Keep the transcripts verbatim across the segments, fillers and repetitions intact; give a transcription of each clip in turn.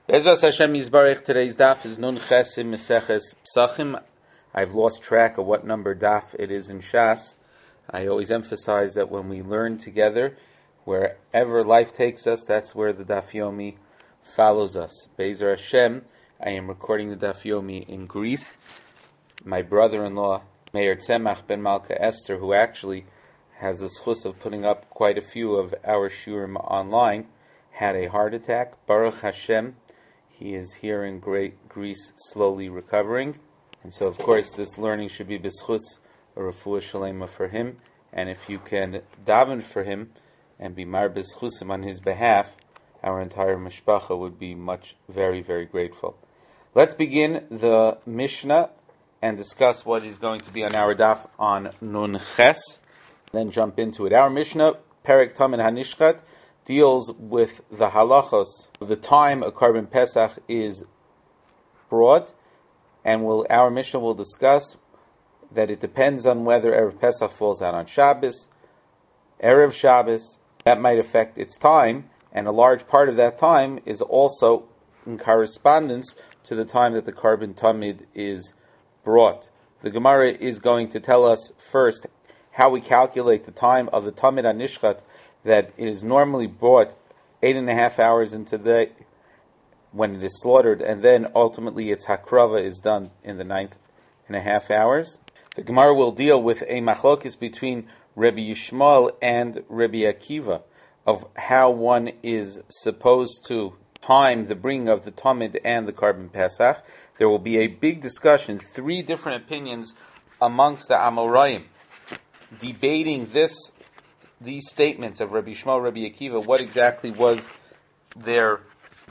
Bezras Hashem Yisbarech. Today's daf is Nun Chesim Meseches Psachim. I've lost track of what number daf it is in Shas. I always emphasize that when we learn together, wherever life takes us, that's where the Daf Yomi follows us. Be'ezer Hashem, I am recording the Daf Yomi in Greece. My brother-in-law, Meir Tzemach ben Malka Esther, who actually has the schus of putting up quite a few of our shurim online, had a heart attack. Baruch Hashem, he is here in great Greece, slowly recovering. And so, of course, this learning should be b'schus, a refuah shalema for him. And if you can daven for him and be mar b'schusim on his behalf, our entire mishpacha would be much, very, very grateful. Let's begin the Mishnah and discuss what is going to be on our daf on Nun Ches. Then jump into it. Our Mishnah, Perek Tamin Hanishchat, deals with the halachos of the time a Karban Pesach is brought, and will our Mishnah will discuss that it depends on whether Erev Pesach falls out on Shabbos, Erev Shabbos. That might affect its time, and a large part of that time is also in correspondence to the time that the Karban Tamid is brought. The Gemara is going to tell us first how we calculate the time of the Tamid Hanishchat, that it is normally brought eight and a half hours into the day when it is slaughtered, and then ultimately its hakrava is done in the ninth and a half hours. The Gemara will deal with a machlokis between Rabbi Yishmael and Rabbi Akiva of how one is supposed to time the bringing of the Tamid and the Karban Pesach. There will be a big discussion, three different opinions amongst the Amoraim, debating this these statements of Rabbi Yishmael, Rabbi Akiva. What exactly was their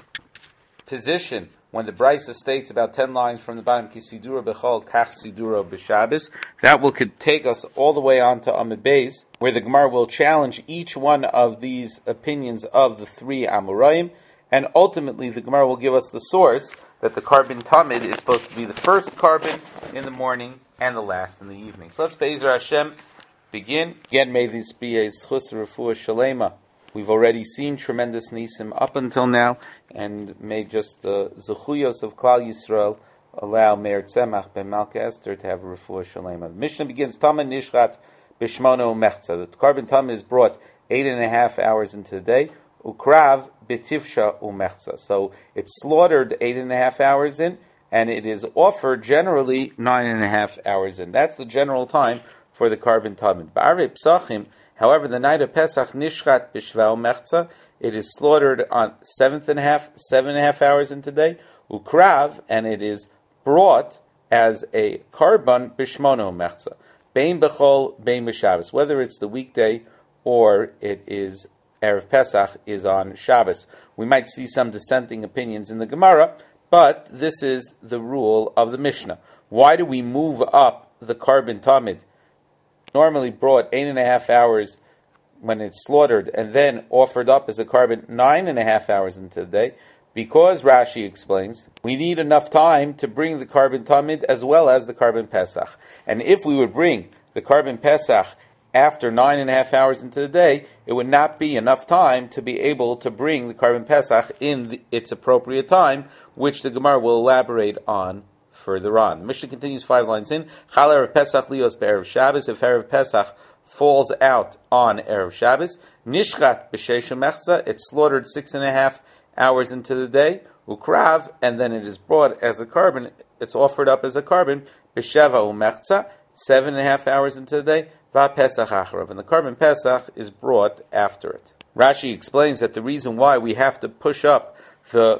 position when the Brisa states about ten lines from the bottom, Ki sidura b'chol, kach sidura b'Shabbos? That will could take us all the way on to Amud Beis, where the Gemara will challenge each one of these opinions of the three Amoraim, and ultimately the Gemara will give us the source that the Karban Tamid is supposed to be the first Karban in the morning and the last in the evening. So let's Be'ezer Hashem begin. Again, may this be a schus refuah shalema. We've already seen tremendous nisim up until now, and may just the zechuyos of Klal Yisrael allow Meir Tzemach ben Malka Esther to have a refuah shalema. The Mishnah begins, Taman Nishchat b'shmono mechza. The Karban Tamid is brought eight and a half hours into the day. Ukrav b'tivsha umechza. So it's slaughtered eight and a half hours in, and it is offered generally nine and a half hours in. That's the general time for the Karban Tamid. Ba'arvei Psachim, however, the night of Pesach, Nishchat b'shvau mechza, it is slaughtered on seventh and a half, seven and a half hours into the day. Ukrav, and it is brought as a Karban b'shmono mechza. Bein b'chol, bein b'Shabbos. Whether it's the weekday or it is Erev Pesach is on Shabbos. We might see some dissenting opinions in the Gemara, but this is the rule of the Mishnah. Why do we move up the Karban Tamid, normally brought eight and a half hours when it's slaughtered, and then offered up as a Karban nine and a half hours into the day? Because, Rashi explains, we need enough time to bring the Karban Tamid as well as the Karban Pesach. And if we would bring the Karban Pesach after nine and a half hours into the day, it would not be enough time to be able to bring the Karban Pesach in the, its appropriate time, which the Gemara will elaborate on further on. The Mishnah continues five lines in. Chal Erev Pesach lios be'erev Shabbos. If Erev Pesach falls out on Erev Shabbos, Nishchat b'sheish mechza, it's slaughtered six and a half hours into the day. Ukrav, and then it is brought as a Karban, it's offered up as a Karban, b'sheva umechza, seven and a half hours into the day. Va Pesach acharav, and the Karban Pesach is brought after it. Rashi explains that the reason why we have to push up the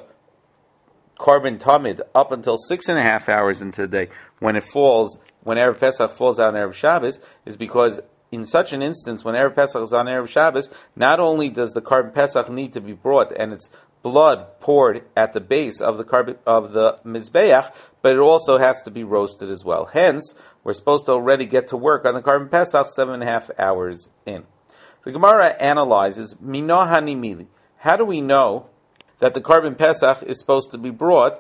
Karban Tamid up until six and a half hours into the day when it falls, when Erev Pesach falls out on Erev Shabbos, is because in such an instance, when Erev Pesach is on Erev Shabbos, not only does the Karban Pesach need to be brought and its blood poured at the base of the Karban, of the Mizbeach, but it also has to be roasted as well. Hence, we're supposed to already get to work on the Karban Pesach seven and a half hours in. The Gemara analyzes, Mino hanimili. How do we know that the Karban Pesach is supposed to be brought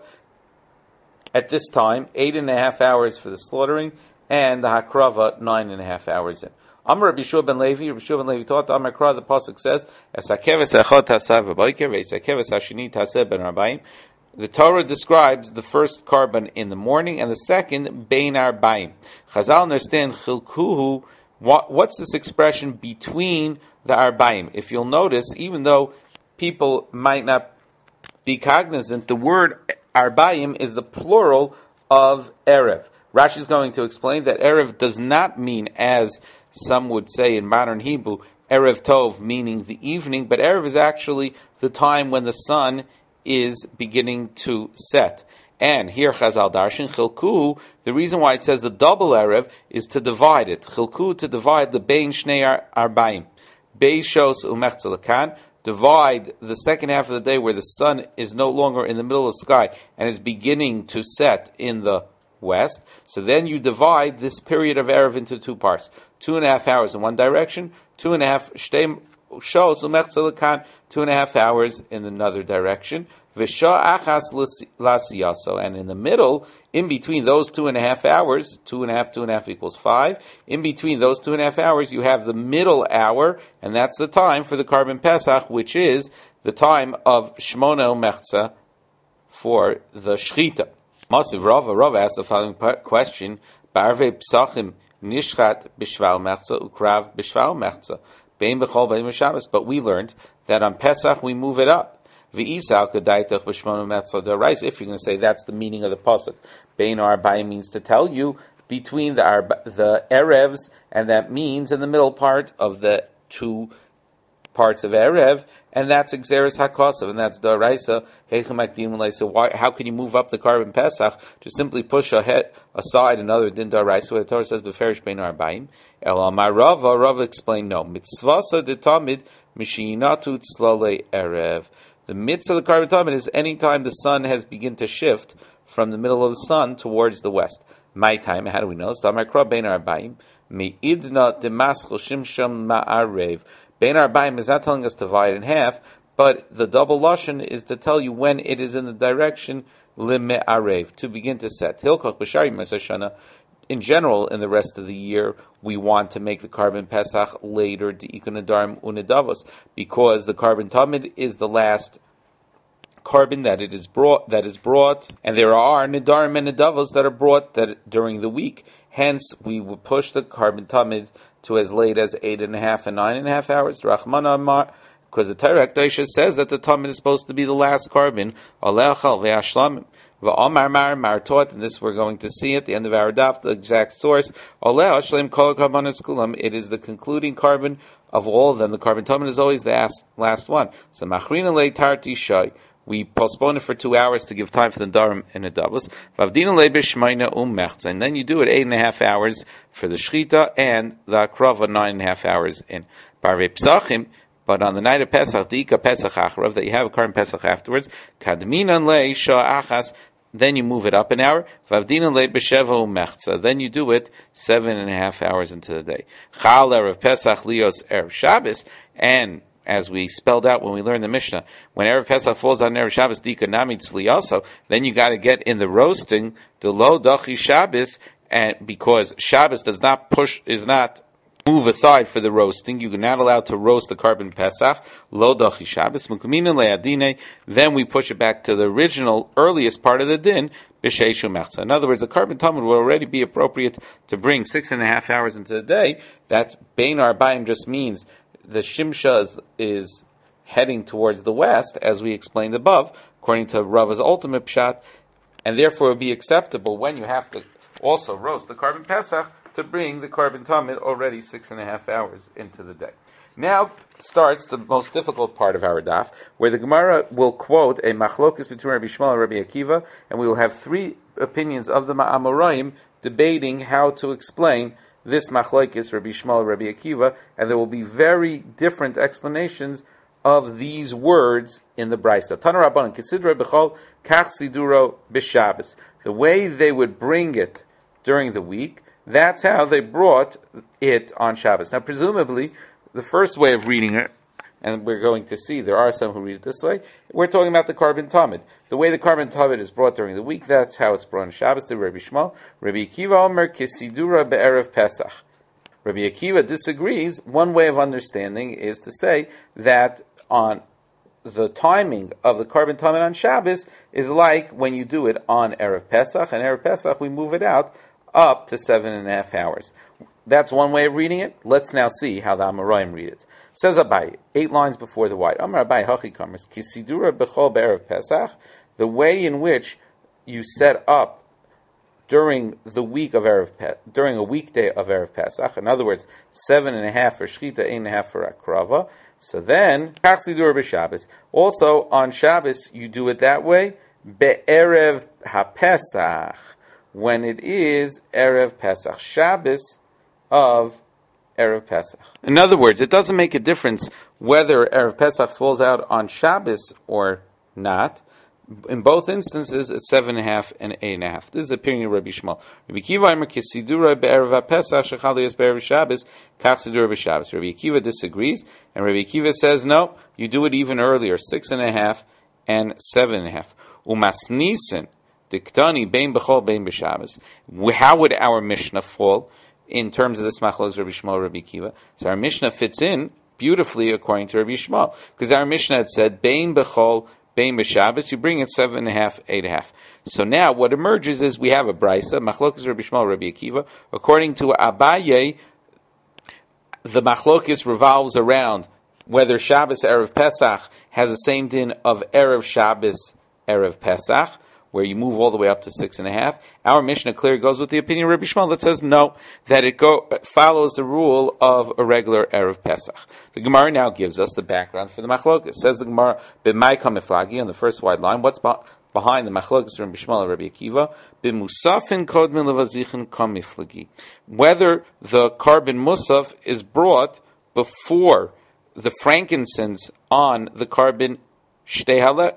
at this time, eight and a half hours for the slaughtering, and the Hakrava, nine and a half hours in? Amar Rabbi Shua ben Levi, Rabbi Shua ben Levi taught, Amar Kra, the Pasuk says, Esakeves echot taseh v'boiker, ve'esakeves hashini taseh ben arbaim. The Torah describes the first carbon in the morning and the second bein arba'im. Chazal understand chilkuhu. What, what's this expression between the arba'im? If you'll notice, even though people might not be cognizant, the word arba'im is the plural of erev. Rashi is going to explain that erev does not mean, as some would say in modern Hebrew, erev tov, meaning the evening, but erev is actually the time when the sun is beginning to set. And here Chazal Darshan, Chilku, the reason why it says the double erev is to divide it. Chilku, to divide the bein shnei arba'im. Beis shos umechza lekan, divide the second half of the day where the sun is no longer in the middle of the sky and is beginning to set in the west. So then you divide this period of erev into two parts. Two and a half hours in one direction, two and a half shtei shos umechza lekan, two and a half hours in another direction. V'shah achas lasiyaso, and in the middle, in between those two and a half hours, two and a half, two and a half equals five. In between those two and a half hours, you have the middle hour, and that's the time for the Karban Pesach, which is the time of Shmona Mechza for the Shechita. Masiv Rava, Rava asked the following question: Barvei Psachim Nishchat B'Shval Mechza Ukrav B'Shval Mechza Bein B'Chol Bein B'Shabbos. But we learned that on Pesach we move it up. If you're going to say that's the meaning of the pasuk, Bein Arba'im means to tell you between the arba, the erevs, and that means in the middle part of the two parts of erev, and that's Xeris HaKosav, and that's Daraisa. So why? How can you move up the Karban Pesach to simply push ahead aside another din Daraisa? Where the Torah says Beferish Bein Arba'im. El Amar Rava, Rava explained no. Mitzvasa de Tamid Mishinatu Tzlale Erev. The mitzvah of the Karban Tamid is any time the sun has begun to shift from the middle of the sun towards the west. My time, how do we know? Bein Arba'im me'idna demaschel shimsham ma'arev. Bein Arba'im is not telling us to divide in half, but the double lashon is to tell you when it is in the direction lime'arev, to begin to set. Hilchach b'shari masashana. In general, in the rest of the year, we want to make the Karban Pesach later, De'ikun Nadarim Unedavos, because the Karban Tamid is the last carbon that it is brought, that is brought, and there are Nadarim and Nedavos that are brought that during the week. Hence, we would push the Karban Tamid to as late as eight and a half and nine and a half hours. Rachmana Amar, because the Torah Kedusha says that the Tamid is supposed to be the last carbon. Alechal ve'ashlamim. V'amar mar mar taught, and this we're going to see at the end of our daf, the exact source. It is the concluding carbon of all of them. The Karban Tamid is always the last, last one. So machrina le tarti shay. We postpone it for two hours to give time for the darim and the doubles. Vavdina le b'shmayna um mechza, and then you do it eight and a half hours for the shchita and the akrava nine and a half hours in Barvei Psachim. But on the night of Pesach, Dika Pesach Acharav, that you have a Karban Pesach afterwards, Kadminan le Shah Achas, then you move it up an hour, Vavdinan le B'Sheva Umechza, then you do it seven and a half hours into the day. Chal Erev Pesach Lios Erev Shabbos, and as we spelled out when we learned the Mishnah, when Erev Pesach falls on Erev Shabbos, Dika Namid Tzli, then you got to get in the roasting, the Lo Dachi Shabbos, and because Shabbos does not push, is not move aside for the roasting. You're not allowed to roast the Karban Pesach. Lo dachi Shabbos mukamina le'adine. Then we push it back to the original, earliest part of the din, b'sheishu mechza. In other words, the Karban Tamid will already be appropriate to bring six and a half hours into the day. That bein arba'im just means the shimsha is, is heading towards the west, as we explained above, according to Rava's ultimate pshat, and therefore it would be acceptable when you have to also roast the Karban Pesach to bring the Karban Tamid already six and a half hours into the day. Now starts the most difficult part of our daf, where the Gemara will quote a machlokes between Rabbi Shmuel and Rabbi Akiva, and we will have three opinions of the Ma'amoraim debating how to explain this machlokes, Rabbi Shmuel and Rabbi Akiva, and there will be very different explanations of these words in the Brisa. Tana Rabbanan, Kesidra b'chol kach siduro b'Shabbos. The way they would bring it during the week, that's how they brought it on Shabbos. Now, presumably, the first way of reading it, and we're going to see, there are some who read it this way, we're talking about the Karban Tamid. The way the Karban Tamid is brought during the week, that's how it's brought on Shabbos to Rabbi Shmuel. Rabbi Akiva Omer Kisidura Be'erev Pesach. Rabbi Akiva disagrees. One way of understanding is to say that on the timing of the Korban Tamid on Shabbos is like when you do it on Erev Pesach, and Erev Pesach we move it out up to seven and a half hours. That's one way of reading it. Let's now see how the Amoraim read it. Says Abai, eight lines before the white. Amar Abai Hachi Kamers Kisidura Bechol Be'erev Pesach, the way in which you set up during the week of Erev Pe- during a weekday of Erev Pesach, in other words, seven and a half for Shechita, eight and a half for Akrava. So then, Kachsidur b'Shabbos. Also on Shabbos, you do it that way. Be'erev HaPesach, when it is Erev Pesach, Shabbos of Erev Pesach. In other words, it doesn't make a difference whether Erev Pesach falls out on Shabbos or not. In both instances, it's seven and a half and eight and a half. This is the opinion of Rabbi Shmuel. Rabbi Akiva Aimer Kisidura be'erev Pesach shechaliyos be'erev Shabbos kachsidura b'Shabbos. Rabbi Akiva disagrees, and Rabbi Akiva says no, you do it even earlier, six and a half and seven and a half. Umasnisen diktani bein b'chol bein b'Shabbos. How would our Mishnah fall in terms of this machlokes Rabbi Shmuel Rabbi Akiva? So our Mishnah fits in beautifully according to Rabbi Shmuel, because our Mishnah had said bein b'chol Bein b'Shabbos, you bring it seven and a half, eight and a half. So now what emerges is we have a brisa, machlokes Rabbi Shmuel, Rabbi Akiva. According to Abaye, the machlokes revolves around whether Shabbos Erev Pesach has the same din of Erev Shabbos Erev Pesach, where you move all the way up to six and a half. Our Mishnah clearly goes with the opinion of Rabbi Shmuel that says no, that it go, follows the rule of a regular Erev Pesach. The Gemara now gives us the background for the Machlokes. It says the Gemara, B'mai kamiflagi, on the first wide line, what's be- behind the Machlokes from Rabbi Shmuel and Rabbi Akiva? B'musafin kodmin levazichin kamiflagi. Whether the carbon musaf is brought before the frankincense on the carbon lechem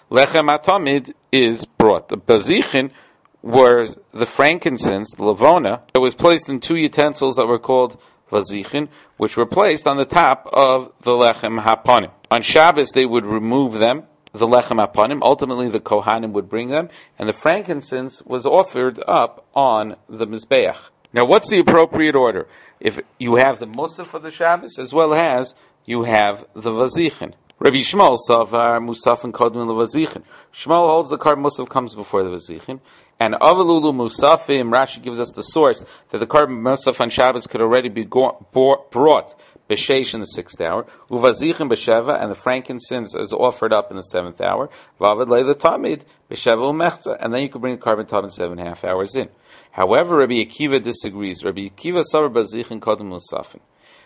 atamid is brought. The bazichin were the frankincense, the lavona, that was placed in two utensils that were called vazichin, which were placed on the top of the lechem hapanim. On Shabbos, they would remove them, the lechem hapanim. Ultimately, the kohanim would bring them, and the frankincense was offered up on the mizbeach. Now, what's the appropriate order? If you have the musaf for the Shabbos, as well as you have the vazichin. Rabbi Shmuel savar musaf and kodmin levazichin. Shmuel holds the carbon musaf comes before the vazichin, and avalulu musafim. Rashi gives us the source that the carbon musaf on Shabbos could already be go- brought b'sheish in the sixth hour, uvazichin b'sheva, and the frankincense is offered up in the seventh hour. Vavad leila tamid b'sheva umechza, and then you could bring the carbon tamid seven and a half hours in. However, Rabbi Akiva disagrees. Rabbi Akiva savar bazichin kodmin musafim.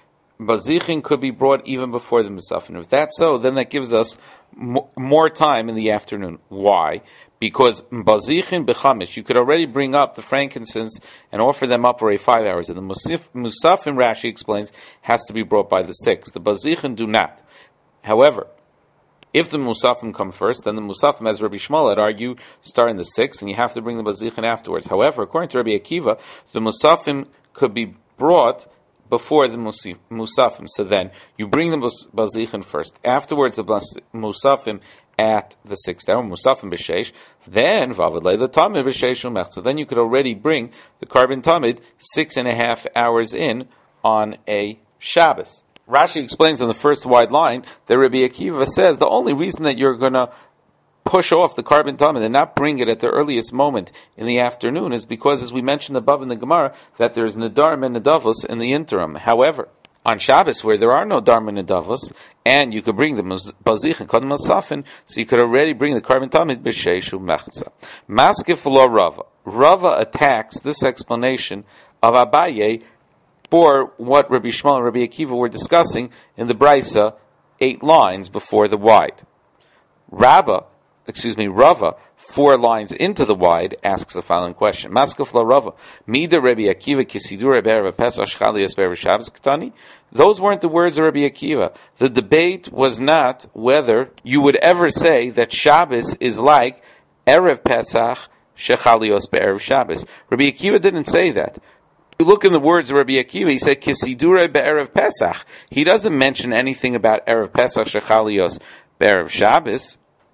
Bazichin could be brought even before the Musafin. If that's so, then that gives us m- more time in the afternoon. Why? Because Bazichin bechamish, you could already bring up the frankincense and offer them up for a five hours. And the Musaf, Musafin, Rashi explains, has to be brought by the sixth. The Bazichin do not. However, if the Musafim come first, then the Musafim, as Rabbi Shmuel had argued, start in the sixth, and you have to bring the Bazichin afterwards. However, according to Rabbi Akiva, the Musafim could be brought before the Musafim. So then, you bring the Bazichin first. Afterwards, the Musafim at the sixth hour, Musafim b'sheish. Then, Vavadlei the Tamid b'sheish umech. So then you could already bring the carbon Tamid six and a half hours in on a Shabbos. Rashi explains on the first wide line that Rabbi Akiva says the only reason that you're going to push off the carbon tamid and not bring it at the earliest moment in the afternoon is because, as we mentioned above in the Gemara, that there's nedarim and nedavos in the interim. However, on Shabbos, where there are no darim and nedavos, and you could bring the bazich and kodem asafin, so you could already bring the carbon tamid b'sheish umechza. Maskef lo Rava. Rava attacks this explanation of Abaye for what Rabbi Shmuel and Rabbi Akiva were discussing in the Brisa, eight lines before the wide. Rabba excuse me, Rava, four lines into the wide, asks the following question. Maskef la Rava, Mida Rabbi Akiva kisidura be'erev Pesach shchaliyos be'erev Shabbos ketani? Those weren't the words of Rabbi Akiva. The debate was not whether you would ever say that Shabbos is like Erev Pesach shechalios be'erev Shabbos. Rabbi Akiva didn't say that. You look in the words of Rabbi Akiva, he said kisidura be'erev Pesach. He doesn't mention anything about Erev Pesach shechalios be'erev Shabbos.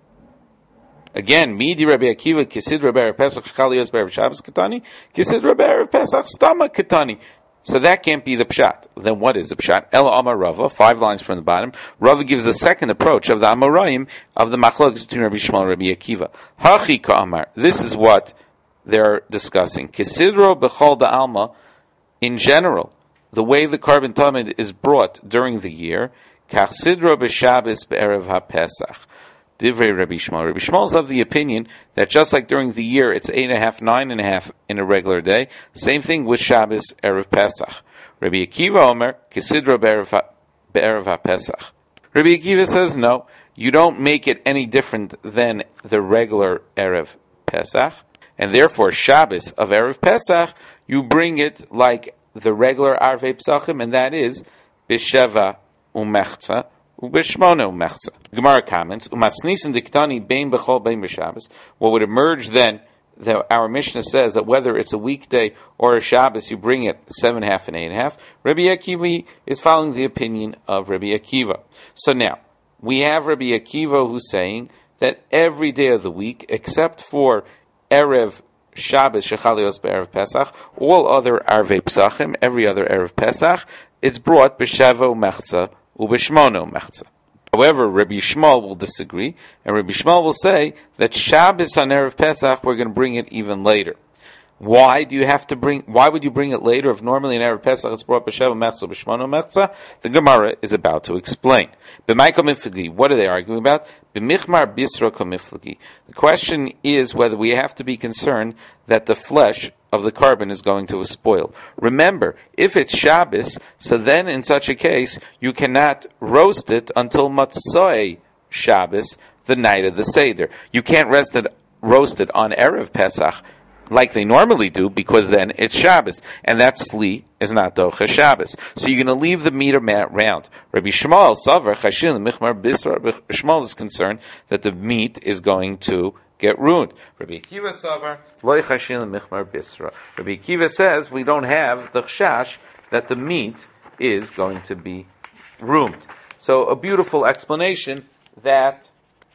Again, Midi Rabbi Akiva, Kisid Rabbi Pesach Shchalios Be'erev Shabbos Ketani, Kisid Rabbi Pesach Stama Ketani. So that can't be the pshat. Then what is the pshat? Ela Amar Rava, five lines from the bottom. Rava gives a second approach of the Amoraim of the machlokes between Rabbi Shmuel and Rabbi Akiva. Hachi Ka'amar. This is what they're discussing. Kisidro b'chol da'alma, in general, the way the carbon tamid is brought during the year, kachsidro b'Shabbos be'erev ha'Pesach. Divrei Rabbi Shmuel. Rabbi Shmuel is of the opinion that just like during the year it's eight and a half, nine and a half in a regular day, same thing with Shabbos erev Pesach. Rabbi Akiva Omer kisidro be'erev ha'Pesach. Rabbi Akiva says no, you don't make it any different than the regular erev Pesach, and therefore Shabbos of erev Pesach you bring it like the regular Arvei Pesachim, and that is b'Sheva u'Mechza. Gemara comments, what would emerge then, that our Mishnah says that whether it's a weekday or a Shabbos, you bring it seven and a half and eight and a half. Rabbi Akiva is following the opinion of Rabbi Akiva. So now, we have Rabbi Akiva who's saying that every day of the week, except for Erev Shabbos, Shechalios Be'erev Pesach, all other Arvei Pesachim, every other Erev Pesach, it's brought B'Sheva U'Mechza, Ubishmono mechza. However, Rabbi Shmuel will disagree, and Rabbi Shmuel will say that Shabbos on erev Pesach we're going to bring it even later. Why do you have to bring? Why would you bring it later if normally in erev Pesach it's brought b'sheva mechza b'shmono mechza? The Gemara is about to explain. B'maiko miflagi. What are they arguing about? B'michmar bisra komiflagi. The question is whether we have to be concerned that the flesh of the carbon is going to spoil. Remember, if it's Shabbos, so then in such a case, you cannot roast it until Matzoi Shabbos, the night of the Seder. You can't rest it, roast it on Erev Pesach like they normally do, because then it's Shabbos, and that sli is not Docha Shabbos. So you're going to leave the meat around. Rabbi Shmuel, Savar, Chashin, Michmar Bisra, Rabbi Shmuel is concerned that the meat is going to get ruined. Rabbi Akiva Savar, Loi Chashin Michmar Bisra. Rabbi Akiva says we don't have the chash that the meat is going to be ruined. So a beautiful explanation that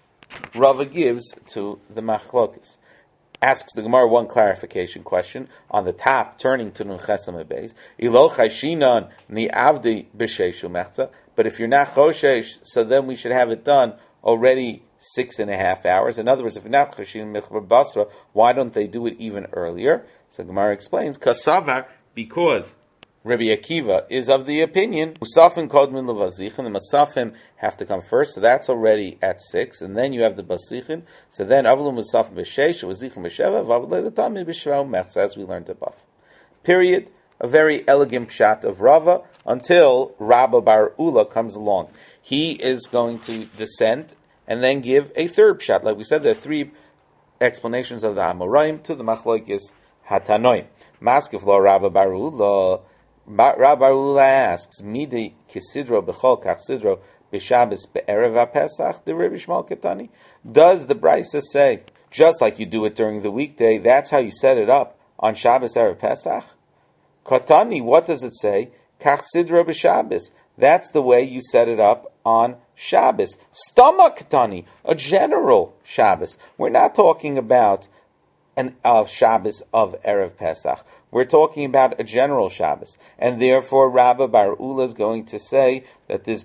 Rava gives to the machlokes. Asks the Gemara one clarification question on the top, turning to Nun Chesam Beis. Ilo Chashinan ni Avdi b'Sheishu Mechza. But if you're not Choshesh, so then we should have it done already six and a half hours. In other words, if you're not Chashin Michbar Basra, why don't they do it even earlier? So Gemara explains, Kasavar, because Rabbi Akiva is of the opinion, Musafim Kodmin Levazichin, the Musafim have to come first, so that's already at six, and then you have the Basichin, so then Avlu Musafim B'Sheish, Vazichin B'Sheva, Vavle the Tamid B'Sheva Mechza, as we learned above. Period. A very elegant pshat of Rava, until Rabba Bar Ula comes along. He is going to descend, and then give a third pshat. Like we said, there are three explanations of the Amoraim to the Machlokes Hatanoim. Maskef Lo Rabba Bar Ula, Rabbi Ula asks, Midi kisidro b'chol kachsidro b'Shabbos be'erev Pesach the Rabbi Shmuel Ketani? Does the Brisa say, just like you do it during the weekday, that's how you set it up on Shabbos erev Pesach? Katani, what does it say? Kachsidro b'Shabbos. That's the way you set it up on Shabbos. Stama Ketani, a general Shabbos. We're not talking about an of Shabbos of erev Pesach. We're talking about a general Shabbos, and therefore Rabba Bar Ula is going to say that this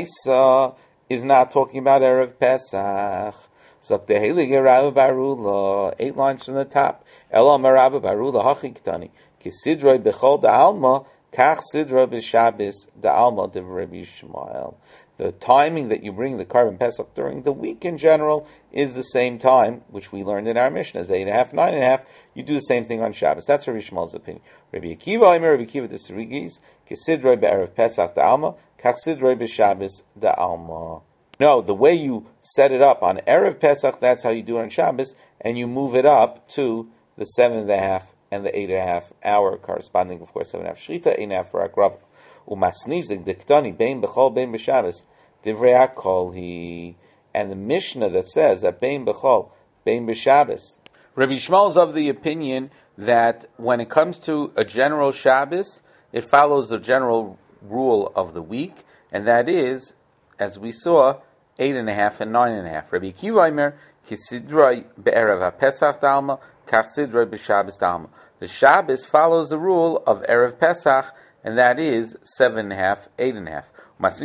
Brisa is not talking about erev Pesach. Zakte Heilige Rabba Bar Ula, eight lines from the top. Elam Rabba Bar Ula Hachiktani Kisidroi Bechol Da'alma Kach Sidra B'Shabbos Da'alma De Rabbi Shmuel. The timing that you bring the carbon Pesach during the week in general is the same time, which we learned in our Mishnah, is eight and a half, nine and a half. You do the same thing on Shabbos. That's Rabbi Shmuel's opinion. Rabbi Akiva, Omer, Rabbi Akiva disagrees. Kesidroi be'erev Pesach da'alma, kachsidroi b'Shabbos da'alma. No, the way you set it up on erev Pesach, that's how you do it on Shabbos, and you move it up to the seven and a half and the eight and a half hour, corresponding, of course, seven and a half Shrita, eight and a half for Akrav. Umasnizig diktani bein bechol bein b'Shabbos divrei hakol he, and the Mishnah that says that bein bechol bein b'Shabbos. Rabbi Shmuel is of the opinion that when it comes to a general Shabbos, it follows the general rule of the week, and that is, as we saw, eight and a half and nine and a half. Rabbi Akiva Omer kisidroi be'erev haPesach dalma kachsidroi b'Shabbos dalma. The Shabbos follows the rule of erev Pesach, and that is seven and a half, eight and a half.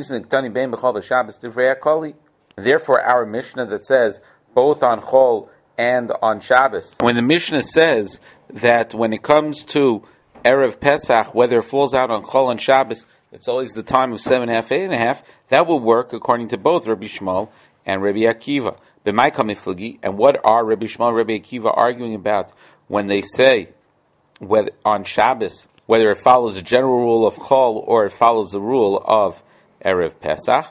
Therefore, our Mishnah that says both on Chol and on Shabbos, when the Mishnah says that when it comes to Erev Pesach, whether it falls out on Chol and Shabbos, it's always the time of seven and a half, eight and a half, that will work according to both Rabbi Shmuel and Rabbi Akiva. And what are Rabbi Shmuel and Rabbi Akiva arguing about when they say whether on Shabbos, whether it follows the general rule of Chol or it follows the rule of Erev Pesach?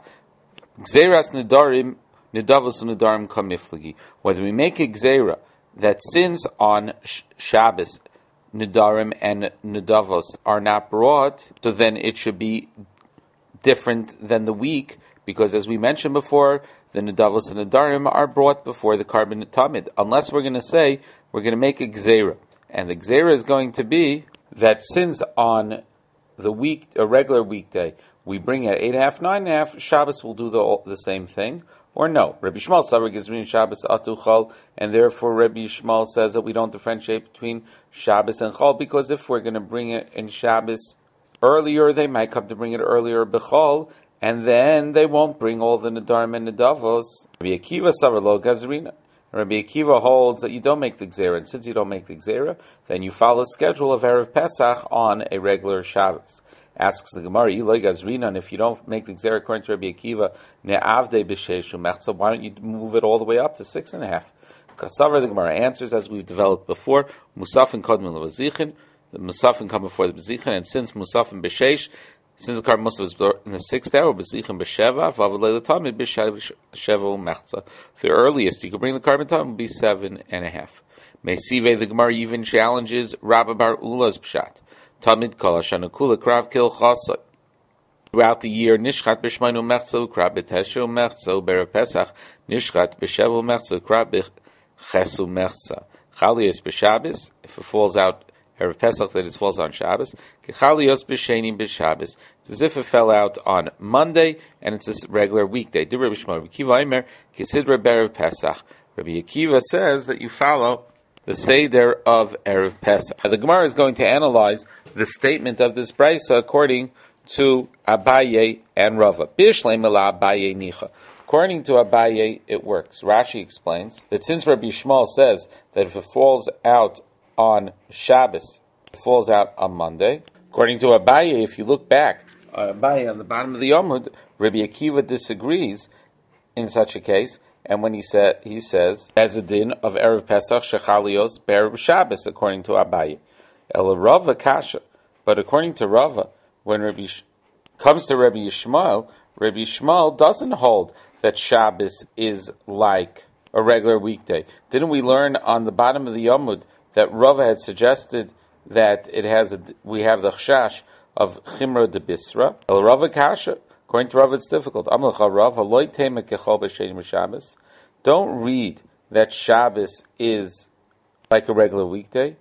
Gzeiras Nedarim, Nedavos Nedarim Kamiflagi. Whether we make a Gzeira that since on Shabbos Nedarim and Nedavos are not brought, so then it should be different than the week, because as we mentioned before, the Nedavos and Nedarim are brought before the Karban Tamid. Unless we're going to say, we're going to make a Gzeira. And the Gzeira is going to be that since on the week, a regular weekday, we bring at eight and a half, nine and a half, Shabbos will do the, the same thing. Or no, Rabbi Shmuel Savar Gizrin Shabbos Atu Chol, and therefore Rabbi Shmuel says that we don't differentiate between Shabbos and Chol, because if we're going to bring it in Shabbos earlier, they might come to bring it earlier b'Chol, and then they won't bring all the Nedarim and Nedavos. Rabbi Akiva Savar Lo Gazrina. Rabbi Akiva holds that you don't make the Gzeira, and since you don't make the Gzeira, then you follow the schedule of Erev Pesach on a regular Shabbos. Asks the Gemara, Eloi Gazrina, and if you don't make the Gzeira according to Rabbi Akiva, Ne'avde b'sheish u'mechza, why don't you move it all the way up to six and a half? Kasavar, the Gemara answers, as we've developed before, Musafin kodmin levazichin, the Musafin come before the Bezichin, and since Musafin b'sheish, since the Karban Musaf is in the sixth hour, Bezichin b'sheva, v'avalei l'tamid b'sheva u'mechza. The earliest you could bring the Karban Tamid would be seven and a half. Meisive, the Gemara even challenges Rabba Bar Ula's pshat. Tamid kol hashana kula krav kil chasai. Throughout the year, nishchat b'shmainu mechza krav b'teshu mechza berev Pesach nishchat b'shevu mechza krav b'chesu mechza. Chalios b'Shabbos, if it falls out Erev Pesach, that it falls on Shabbos. Kechalios b'sheni b'Shabbos. It's as if it fell out on Monday and it's a regular weekday. Di Rabbi Shmuel Rabbi Akiva Aimer Kisidra Berev Pesach. Rabbi Akiva says that you follow the Seder of Erev Pesach. The Gemara is going to analyze the statement of this brisa according to Abaye and Rava. Bishlei mila Abaye nicha. According to Abaye, it works. Rashi explains that since Rabbi Shmuel says that if it falls out on Shabbos, it falls out on Monday. According to Abaye, if you look back, uh, Abaye on the bottom of the Yomud, Rabbi Akiva disagrees in such a case, and when he said he says as a din of Erev Pesach shechalios be'erev Shabbos, according to Abaye. El Rava kasha, but according to Rava, when Rabbi Sh- comes to Rabbi Yishmael, Rabbi Yishmael doesn't hold that Shabbos is like a regular weekday. Didn't we learn on the bottom of the Yomud that Rava had suggested that it has a, we have the chashash of chimra de bisra? El Rava kasha. According to Rava, it's difficult. Amlecha Rava loy tema kechol b'sheni Shabbos. Don't read that Shabbos is like a regular weekday.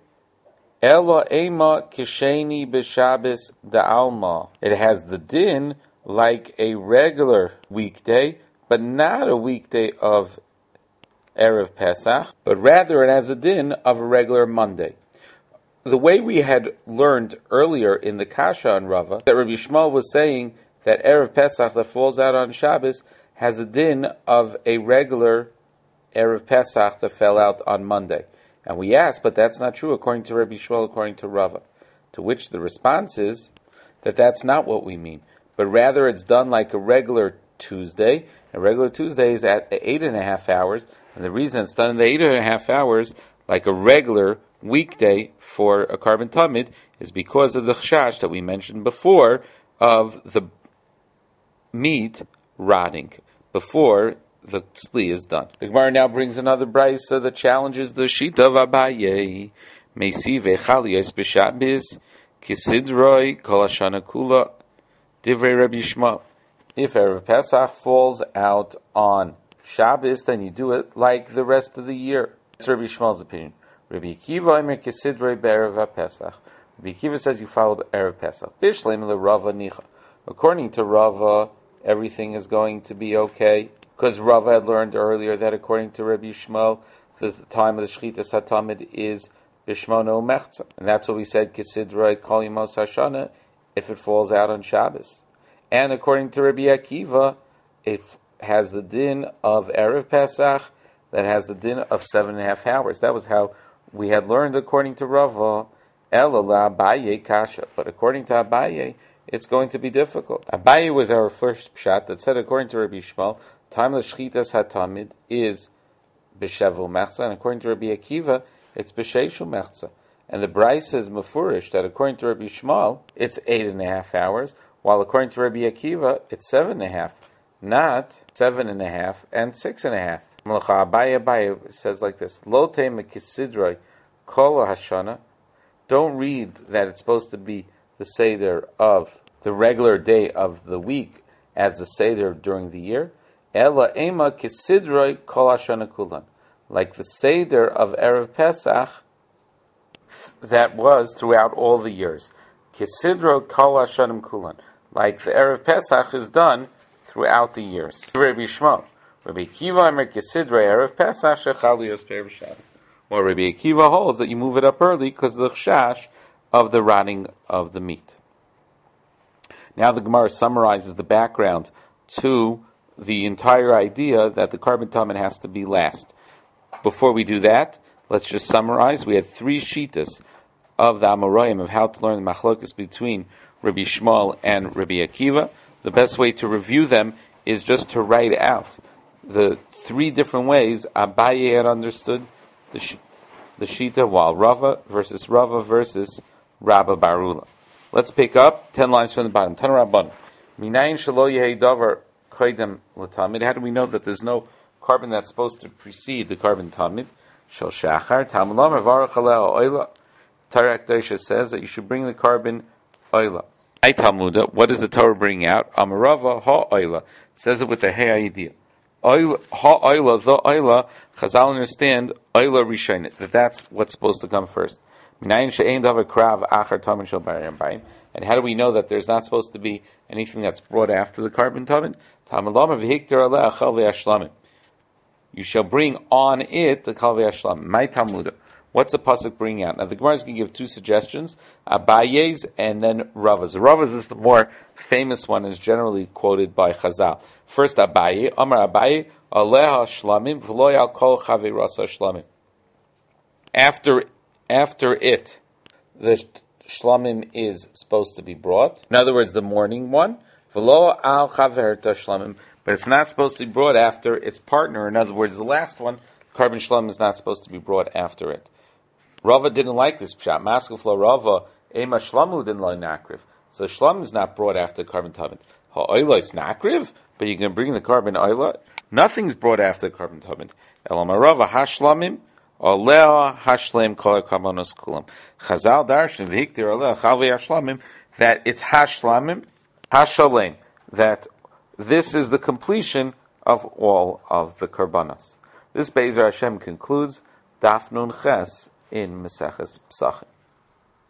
Ela ema kisheni b'Shabbos da'alma. It has the din like a regular weekday, but not a weekday of Erev Pesach, but rather it has a din of a regular Monday. The way we had learned earlier in the Kasha on Rava, that Rabbi Shmuel was saying that Erev Pesach that falls out on Shabbos has a din of a regular Erev Pesach that fell out on Monday. And we asked, but that's not true according to Rabbi Shmuel, according to Rava. To which the response is that that's not what we mean, but rather it's done like a regular Tuesday. A regular Tuesday is at eight and a half hours, and the reason it's done in the eight and a half hours, like a regular weekday for a Karban Tamid, is because of the chashash that we mentioned before of the meat rotting before the tzli is done. The Gemara now brings another brisa that challenges the shita of Abaye. Meisive chalios b'Shabbos kisidroi kol hashana kula divrei Rabbi Yishmael. If Erev Pesach falls out on Shabbos, then you do it like the rest of the year. That's Rabbi Yishmael's opinion. Rabbi Akiva Aimer kisidroi be'erev Pesach. Rabbi Akiva says you follow Erev Pesach. Bishleim leRava nicha. According to Rava, everything is going to be okay. Because Rava had learned earlier that according to Rabbi Yishmael, the time of the Shechita Satamid is Bishmono Mechza. And that's what we said, Kisidroi Kol Yemos Hashana. if it falls out on Shabbos. And according to Rabbi Akiva, it has the din of Erev Pesach, that has the din of seven and a half hours. That was how we had learned according to Rava, Elala Abaye Kasha. But according to Abaye, it's going to be difficult. Abaye was our first pshat that said, according to Rabbi Shmuel, time of Shchitas HaTamid is B'Shevel Mechza, and according to Rabbi Akiva, it's B'Sheishu Mechza. And the Bryce is Mefurish, that according to Rabbi Shmuel, it's eight and a half hours, while according to Rabbi Akiva, it's seven and a half, not seven and a half and six and a half. Malacha Abaye Abaye says like this: Lo te mekisidroi kol hashana. Don't read that it's supposed to be the seder of the regular day of the week as the seder during the year. Ela ema kisidroi kol hashana kulan, like the seder of Erev Pesach that was throughout all the years. Kisidro kol hashanim kulan, like the Erev Pesach is done throughout the years. Rabbi Shmuel, Rabbi Akiva Amar Kisidro Erev Pesach shechal liyos be'erev Shabbos. Well, Rabbi Akiva holds that you move it up early because of the chash of the rotting of the meat. Now the Gemara summarizes the background to the entire idea that the carbon tamid has to be last. Before we do that, let's just summarize. We had three shitas of the Amoraim of how to learn the machlokas between Rabbi Shmuel and Rabbi Akiva. The best way to review them is just to write out the three different ways Abaye had understood the, sh- the shita, while Rava versus Rava versus Rabba Barula. Let's pick up ten lines from the bottom. Tan Rabban. Minayin shelo yehei davar koydem l'tamid. How do we know that there's no carbon that's supposed to precede the carbon tamid? Shel shachar Talmud Lamer varach aleh oila. Torah Kedosha says that you should bring the carbon oila. I Talmuda, what does the Torah bring out? Amarava ha oila. Says it with the hey idea. Oila, ha oila, the oila. Chazal understand oila rishonet, that that's what's supposed to come first. Minayin she'ein davar krav achar tamin shel barayim bayim. And how do we know that there's not supposed to be anything that's brought after the carbon tamid? Talmud Lamer v'hikter aleh achal ve'ashlamim. You shall bring on it the kal ve'ashlamim. My Talmuda. What's the pasuk bringing out? Now the Gemara is going to give two suggestions: Abaye's and then Rava's. Rava's is the more famous one, and is generally quoted by Chazal. First, Abaye, Amar Abaye, Aleha Shlamim, V'lo yal kol chavei rasa Shlamim. After, after it, the Shlamim is supposed to be brought. In other words, the morning one, V'lo al chaverta Shlamim, but it's not supposed to be brought after its partner. In other words, the last one, carbon Shlamim, is not supposed to be brought after it. Rava didn't like this pshat. Maskefla Rava, Ema Shlamu didn't like Nakriv. So Shlam is not brought after carbon tamid. Ha'oila is Nakriv, but you can bring the carbon oila. Nothing's brought after carbon tamid. Elama Rava Hashlamim, Olea Hashlem Kol Karbonos Kulam. Chazal Darshan V'hiktir Olea Chalvei Hashlamim, that it's Hashlamim, Hashalem, that this is the completion of all of the karbanos. This Be'ezer Hashem concludes Daf Nun Ches in Maseches Pesachim.